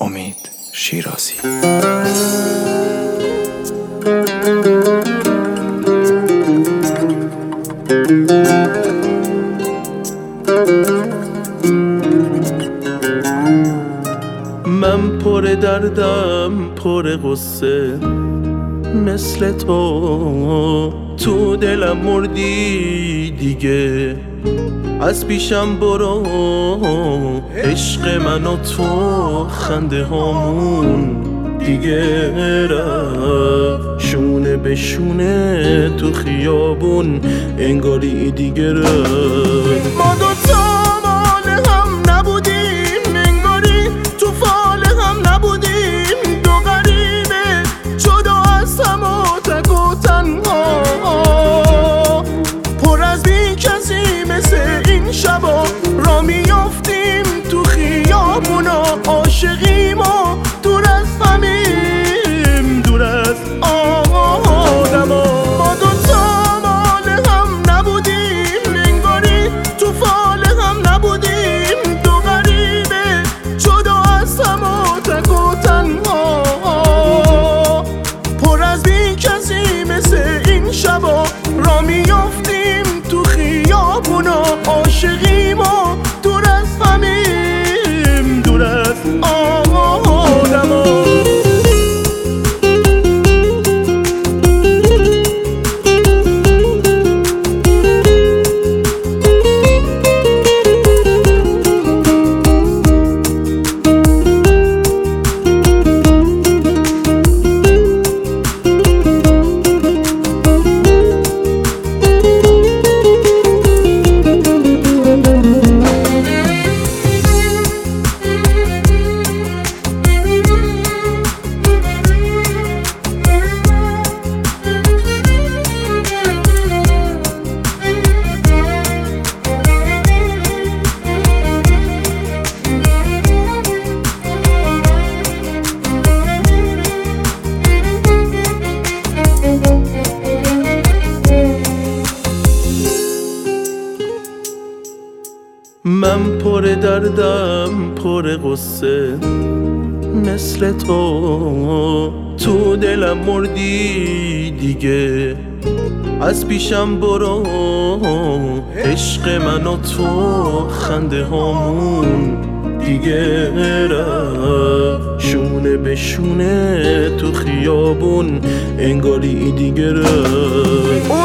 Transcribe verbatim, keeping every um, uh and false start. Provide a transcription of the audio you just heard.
امید شیرازی. من پر دردم پر قصه مثل تو، تو دلم مردی دیگه، از پیشم برو عشق من و تو، خنده هامون دیگه رفت شونه به شونه تو خیابون، انگاری دیگه رفت. ما دوتا مال هم نبودیم، انگاری تو فال هم نبودیم، دو غریبه جدا از هم و تک و تنها، پر از بی کسی مثل این شبا را میافتیم تو خیابونا، عاشقیم و دور از همیم، دور از آدما. ما دوتا مال هم نبودیم، انگاری تو فال هم نبودیم، دو غریبه جدا از هم و تک و تنها، پر از بی کسی مثل این شبا را میافتیم تو خیابونا، عاشقیم و دور از همیم، دور از آدما. من پر دردم پر قصه مثل تو، تو دلم مردی دیگه، از پیشم برو عشق من و تو، خنده هامون دیگه رفت شونه به شونه تو خیابون، انگاری دیگه رفت.